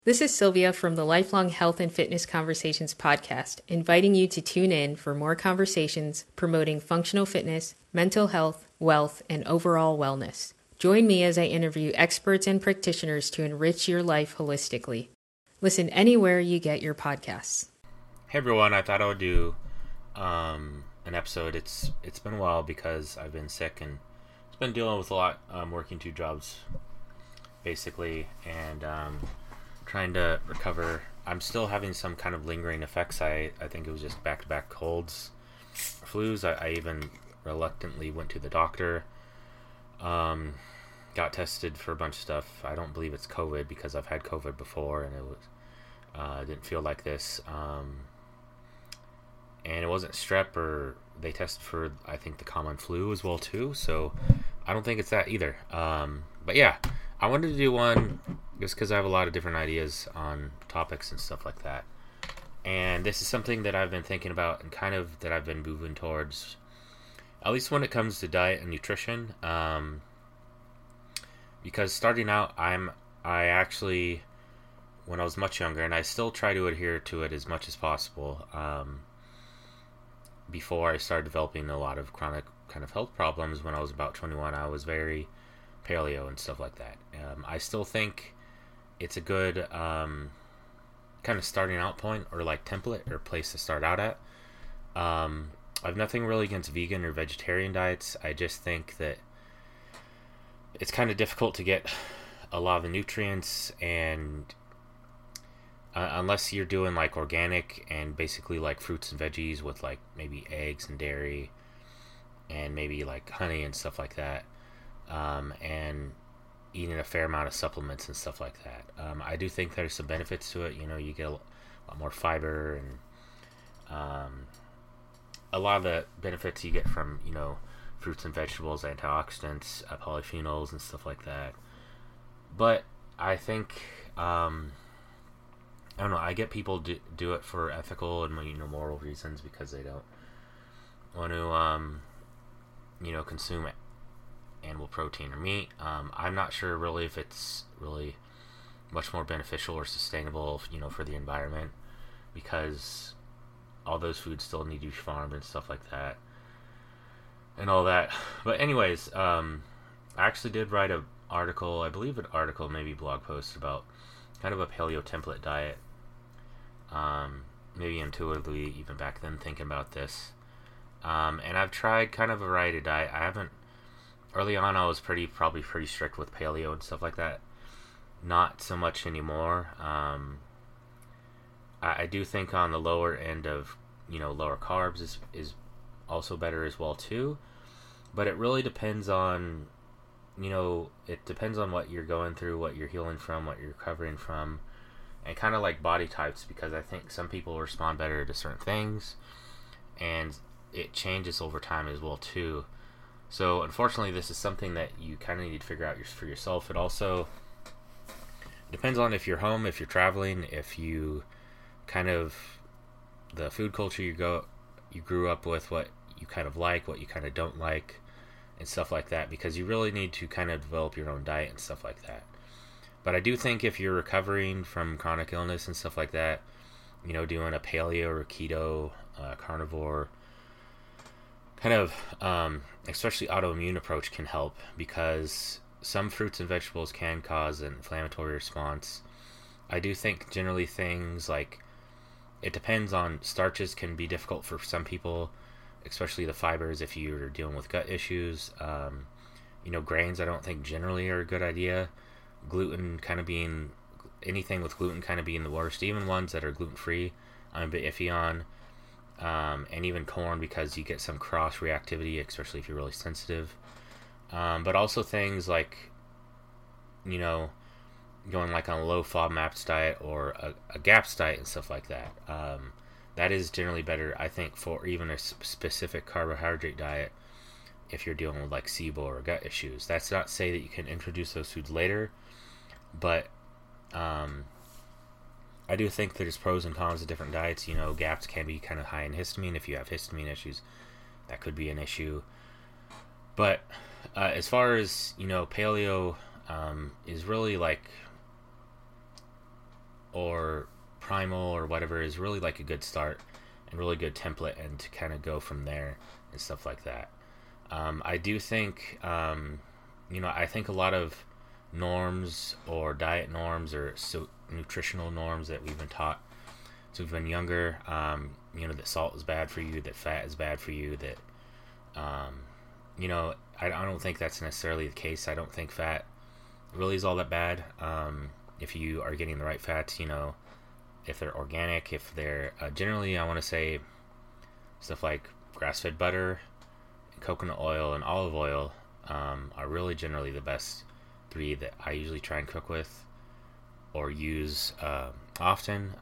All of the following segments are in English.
This is Sylvia from the Lifelong Health and Fitness Conversations podcast, inviting you to tune in for more conversations promoting functional fitness, mental health, wealth, and overall wellness. Join me as I interview experts and practitioners to enrich your life holistically. Listen anywhere you get your podcasts. Hey everyone, I thought I would do an episode. It's been a while because I've been sick and it's been dealing with a lot, working two jobs basically, and trying to recover. I'm still having some kind of lingering effects. I think it was just back-to-back colds, flus. I even reluctantly went to the doctor. Got tested for a bunch of stuff. I don't believe it's COVID because I've had COVID before and it was didn't feel like this. And it wasn't strep, or they tested for, I think, the common flu as well too. So I don't think it's that either. But yeah, I wanted to do one just because I have a lot of different ideas on topics and stuff like that. And this is something that I've been thinking about and kind of that I've been moving towards, at least when it comes to diet and nutrition. Because starting out, I actually, when I was much younger, and I still try to adhere to it as much as possible, before I started developing a lot of chronic kind of health problems when I was about 21, I was very paleo and stuff like that. I still think it's a good kind of starting out point, or like template or place to start out at. I have nothing really against vegan or vegetarian diets. I just think that it's kind of difficult to get a lot of the nutrients, and unless you're doing like organic and basically like fruits and veggies with like maybe eggs and dairy and maybe like honey and stuff like that, and eating a fair amount of supplements and stuff like that. I do think there's some benefits to it. You know, you get a lot more fiber and a lot of the benefits you get from, you know, fruits and vegetables, antioxidants, polyphenols and stuff like that. But I think I don't know. I get people do it for ethical and, you know, moral reasons because they don't want to, you know, consume animal protein or meat. I'm not sure really if it's really much more beneficial or sustainable, you know, for the environment, because all those foods still need to be farmed and stuff like that and all that. But anyways, I actually did write an article, I believe an article, maybe blog post, about kind of a paleo template diet. Maybe intuitively even back then thinking about this. And I've tried kind of a variety of diet. I haven't, early on I was probably pretty strict with paleo and stuff like that. Not so much anymore. I do think on the lower end of, you know, lower carbs is also better as well too. But it really depends on, you know, it depends on what you're going through, what you're healing from, what you're recovering from, and kind of like body types, because I think some people respond better to certain things, and it changes over time as well too. So unfortunately, this is something that you kind of need to figure out for yourself. It also depends on if you're home, if you're traveling, if you kind of, the food culture you grew up with, what you kind of like, what you kind of don't like, and stuff like that, because you really need to kind of develop your own diet and stuff like that. But I do think if you're recovering from chronic illness and stuff like that, you know, doing a paleo or keto, carnivore kind of, especially autoimmune approach can help, because some fruits and vegetables can cause an inflammatory response. I do think generally things like, it depends on, starches can be difficult for some people, especially the fibers if you're dealing with gut issues. You know, grains I don't think generally are a good idea. Gluten kind of being, anything with gluten kind of being the worst. Even ones that are gluten-free, I'm a bit iffy on. And even corn, because you get some cross reactivity, especially if you're really sensitive. But also things like, you know, going like on a low FODMAPs diet or a GAPS diet and stuff like that. That is generally better, I think, for even a specific carbohydrate diet if you're dealing with like SIBO or gut issues. That's not to say that you can introduce those foods later, but I do think there's pros and cons to different diets. You know, GAPS can be kind of high in histamine. If you have histamine issues, that could be an issue. But as far as, you know, paleo is really like, or Primal or whatever is really like a good start and really good template, and to kind of go from there and stuff like that. I do think, I think a lot of norms or diet norms or nutritional norms that we've been taught since we've been younger, that salt is bad for you, that fat is bad for you, that, I don't think that's necessarily the case. I don't think fat really is all that bad. If you are getting the right fats, if they're organic, if they're, generally, I want to say stuff like grass-fed butter, coconut oil, and olive oil are really generally the best three that I usually try and cook with or use often.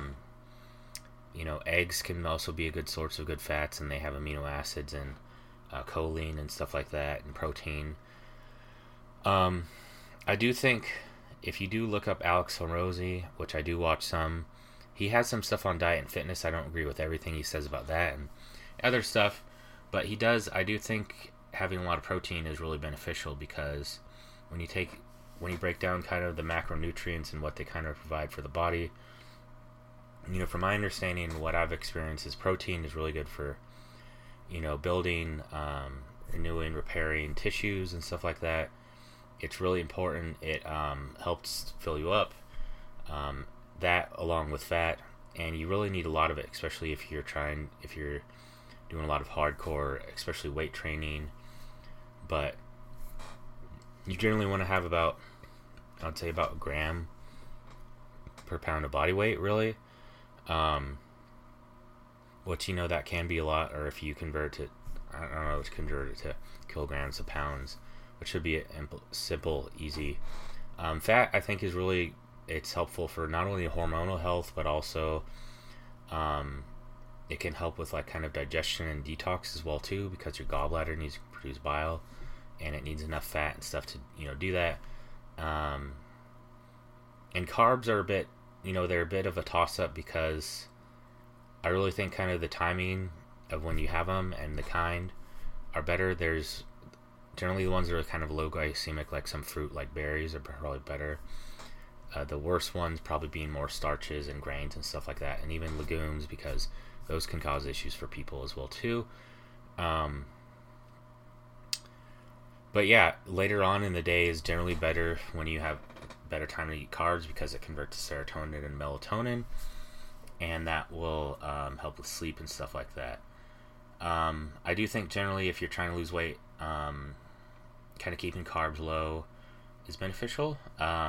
Eggs can also be a good source of good fats, and they have amino acids and choline and stuff like that, and protein. I do think if you do look up Alex Hormozi, which I do watch some, he has some stuff on diet and fitness. I don't agree with everything he says about that and other stuff, but I do think having a lot of protein is really beneficial, because when you break down kind of the macronutrients and what they kind of provide for the body, from my understanding, what I've experienced is protein is really good for, building, renewing, repairing tissues and stuff like that. It's really important. It helps fill you up. That along with fat, and you really need a lot of it, especially if you're doing a lot of hardcore, especially weight training. But you generally want to have I'd say about a gram per pound of body weight, really. Which, that can be a lot, or if you convert it to kilograms of pounds, which should be simple, easy. Fat, I think, is really, it's helpful for not only hormonal health, but also it can help with like kind of digestion and detox as well too, because your gallbladder needs to produce bile, and it needs enough fat and stuff to do that. And carbs are a bit, they're a bit of a toss-up, because I really think kind of the timing of when you have them and the kind are better. There's generally the ones that are kind of low glycemic, like some fruit like berries, are probably better. The worst ones probably being more starches and grains and stuff like that, and even legumes, because those can cause issues for people as well too. But yeah, later on in the day is generally better when you have better time to eat carbs, because it converts to serotonin and melatonin, and that will help with sleep and stuff like that. I do think generally if you're trying to lose weight, kind of keeping carbs low is beneficial.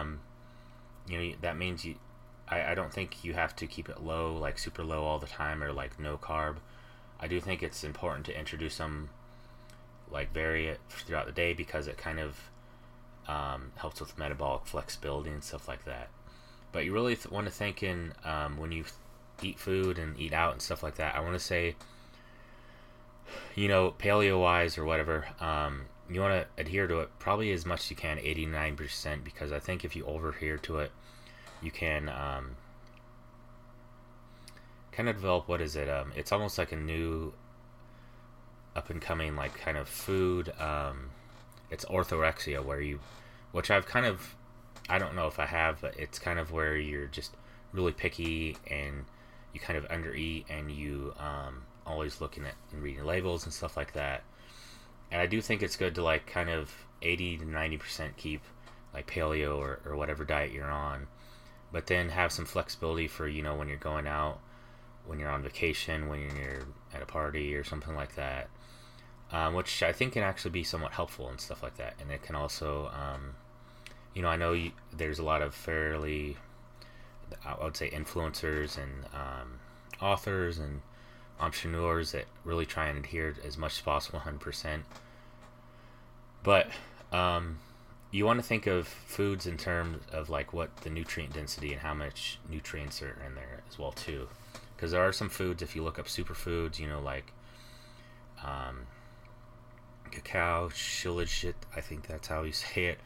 That means I don't think you have to keep it low, like super low all the time, or like no carb. I do think it's important to introduce some, like vary it throughout the day, because it kind of helps with metabolic flexibility and stuff like that. But you really want to think in when you eat food and eat out and stuff like that. I want to say, paleo wise or whatever, you want to adhere to it probably as much as you can, 89%, because I think if you over adhere to it, you can kind of develop, what is it? It's almost like a new up and coming like kind of food. It's orthorexia, which I've kind of, I don't know if I have, but it's kind of where you're just really picky and you kind of undereat, and you always looking at and reading labels and stuff like that. And I do think it's good to like kind of 80 to 90% keep like paleo or whatever diet you're on, but then have some flexibility for, when you're going out, when you're on vacation, when you're at a party or something like that, which I think can actually be somewhat helpful and stuff like that. And it can also, I know there's a lot of fairly, I would say, influencers and authors and entrepreneurs that really try and adhere as much as possible, 100%. But you want to think of foods in terms of like what the nutrient density and how much nutrients are in there as well too, because there are some foods, if you look up superfoods, like cacao, shilajit, I think that's how you say it,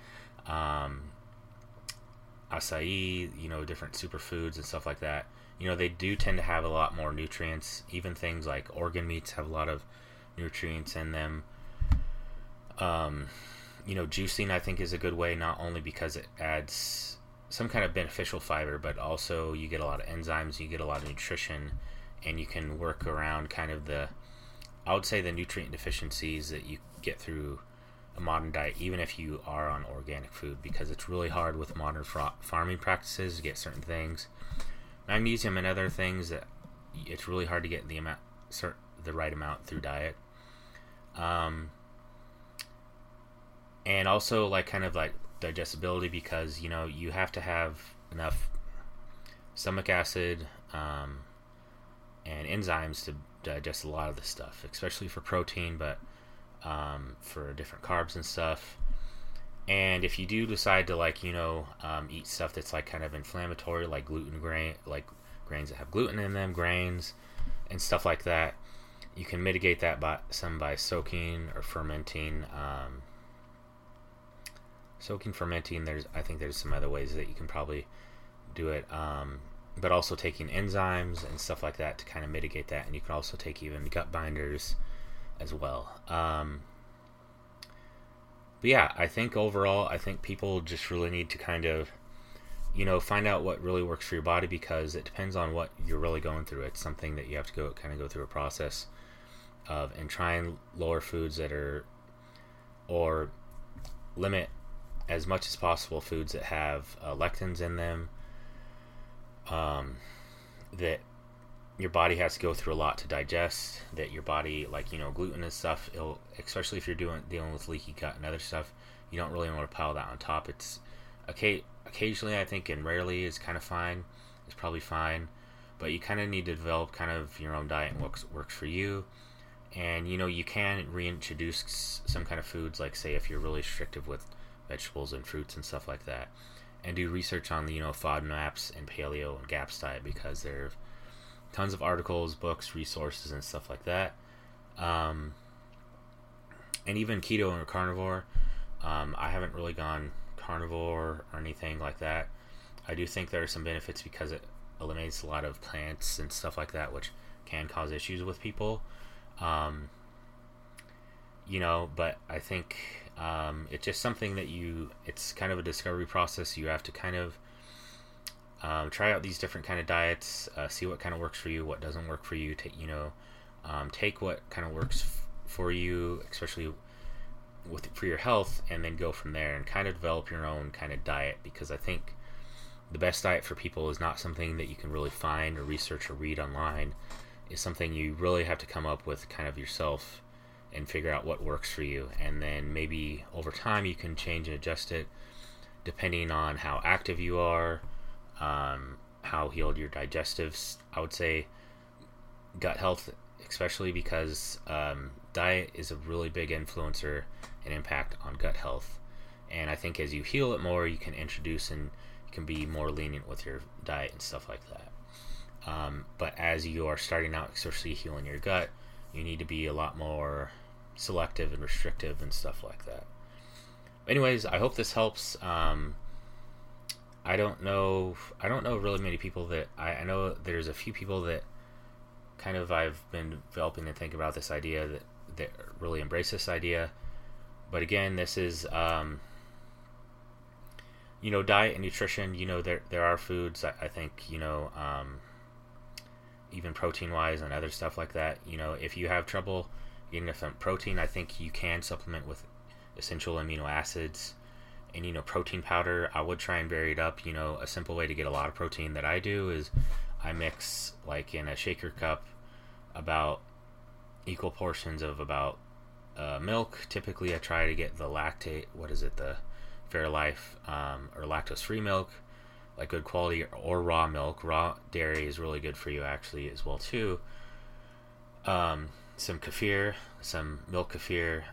acai, different superfoods and stuff like that. They do tend to have a lot more nutrients. Even things like organ meats have a lot of nutrients in them. Juicing, I think, is a good way, not only because it adds some kind of beneficial fiber, but also you get a lot of enzymes, you get a lot of nutrition, and you can work around kind of I would say the nutrient deficiencies that you get through a modern diet, even if you are on organic food, because it's really hard with modern farming practices to get certain things, magnesium and other things, that it's really hard to get the right amount through diet. And also like kind of like digestibility, because you have to have enough stomach acid and enzymes to digest a lot of this stuff, especially for protein, but for different carbs and stuff. And if you do decide to eat stuff that's like kind of inflammatory, like like grains that have gluten in them, grains and stuff like that, you can mitigate that by soaking or fermenting. Fermenting, I think there's some other ways that you can probably do it, but also taking enzymes and stuff like that to kind of mitigate that. And you can also take even gut binders as well. But yeah, I think overall, people just really need to kind of find out what really works for your body, because it depends on what you're really going through. It's something that you have to go through a process of, and try and lower foods or limit as much as possible foods that have lectins in them, that your body has to go through a lot to digest, that your body, gluten and stuff, especially if you're dealing with leaky gut and other stuff, you don't really want to pile that on top. It's occasionally, I think, and rarely is kind of fine. It's probably fine, but you kind of need to develop kind of your own diet and what works for you. And you can reintroduce some kind of foods, like say if you're really restrictive with vegetables and fruits and stuff like that, and do research on the FODMAPs and paleo and GAPS diet, because there are tons of articles, books, resources and stuff like that. And even keto or carnivore, I haven't really gone carnivore or anything like that. I do think there are some benefits because it eliminates a lot of plants and stuff like that, which can cause issues with people. But I think it's just something that it's kind of a discovery process. You have to kind of try out these different kind of diets, see what kind of works for you, what doesn't work for you. Take what kind of works for you, especially for your health, and then go from there and kind of develop your own kind of diet, because I think the best diet for people is not something that you can really find or research or read online. It's something you really have to come up with kind of yourself and figure out what works for you, and then maybe over time you can change and adjust it depending on how active you are, how healed your digestives. I would say gut health, especially because diet is a really big influencer and impact on gut health. And I think as you heal it more, you can introduce and you can be more lenient with your diet and stuff like that. But as you are starting out, especially healing your gut, you need to be a lot more selective and restrictive and stuff like that. Anyways, I hope this helps. I don't know really many people that I know. There's a few people that kind of I've been developing and thinking about this idea that really embrace this idea. But again, this is diet and nutrition. There are foods I think even protein wise and other stuff like that. If you have trouble getting enough protein, I think you can supplement with essential amino acids and protein powder. I would try and vary it up. A simple way to get a lot of protein that I do is I mix, like in a shaker cup, about equal portions of about milk. Typically I try to get the the Fairlife or lactose free milk, like good quality, or raw milk. Raw dairy is really good for you actually as well too. Some kefir, some milk kefir,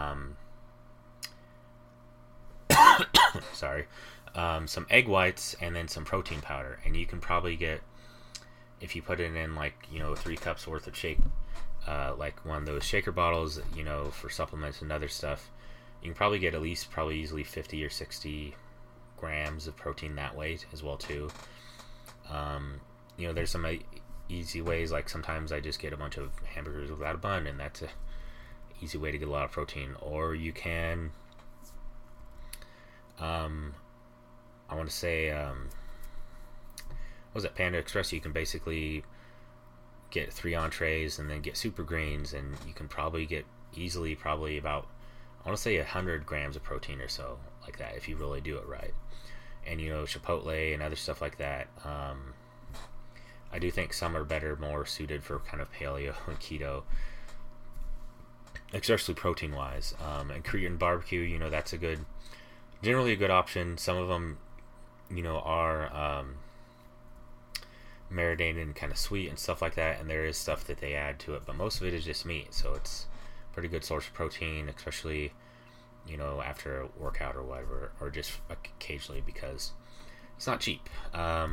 some egg whites, and then some protein powder. And you can probably get, if you put it in 3 cups worth of shake, like one of those shaker bottles, for supplements and other stuff, you can probably get at least easily 50 or 60 grams of protein that way as well too. There's some easy ways, like sometimes I just get a bunch of hamburgers without a bun, and that's a easy way to get a lot of protein. Or you can I want to say, what was it, Panda Express? You can basically get 3 entrees and then get super greens, and you can probably get easily probably about, I want to say 100 grams of protein or so, like that, if you really do it right. And Chipotle and other stuff like that. I do think some are better, more suited for kind of paleo and keto, especially protein wise. And Korean barbecue, that's generally a good option. Some of them, are marinated and kind of sweet and stuff like that, and there is stuff that they add to it, but most of it is just meat, so it's a pretty good source of protein, especially after a workout or whatever, or just occasionally, because it's not cheap. But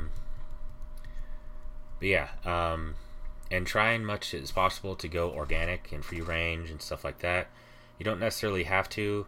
yeah, and trying much as possible to go organic and free range and stuff like that. You don't necessarily have to,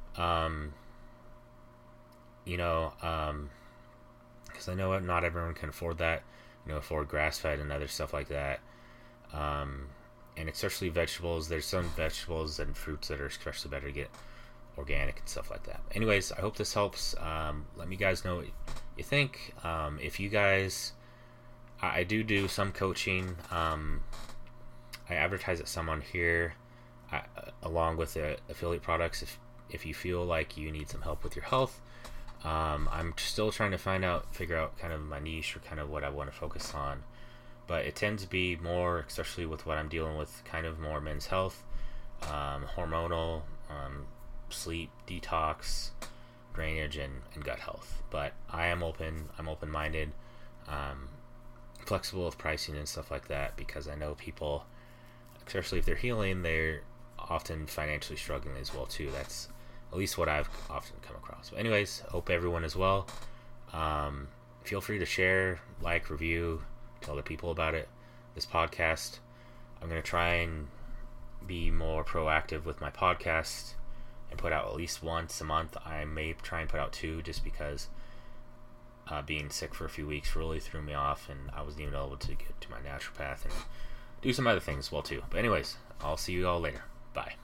because I know not everyone can afford that, afford grass-fed and other stuff like that. And especially vegetables, there's some vegetables and fruits that are especially better to get organic and stuff like that. Anyways, I hope this helps. Let me guys know what you think. If you guys, I do some coaching. I advertise at some on here, along with the affiliate products. If you feel like you need some help with your health, I'm still trying to figure out kind of my niche, or kind of what I want to focus on. But it tends to be more, especially with what I'm dealing with, kind of more men's health, hormonal, sleep, detox, drainage, and gut health. But I am I'm open-minded, flexible with pricing and stuff like that, because I know people, especially if they're healing, they're often financially struggling as well too. That's at least what I've often come across. But anyways, hope everyone is well. Feel free to share, like, review, tell other people about it. This podcast, I'm going to try and be more proactive with my podcast and put out at least once a month. I may try and put out 2, just because being sick for a few weeks really threw me off, and I wasn't even able to get to my naturopath and do some other things as well too. But anyways, I'll see you all later. Bye.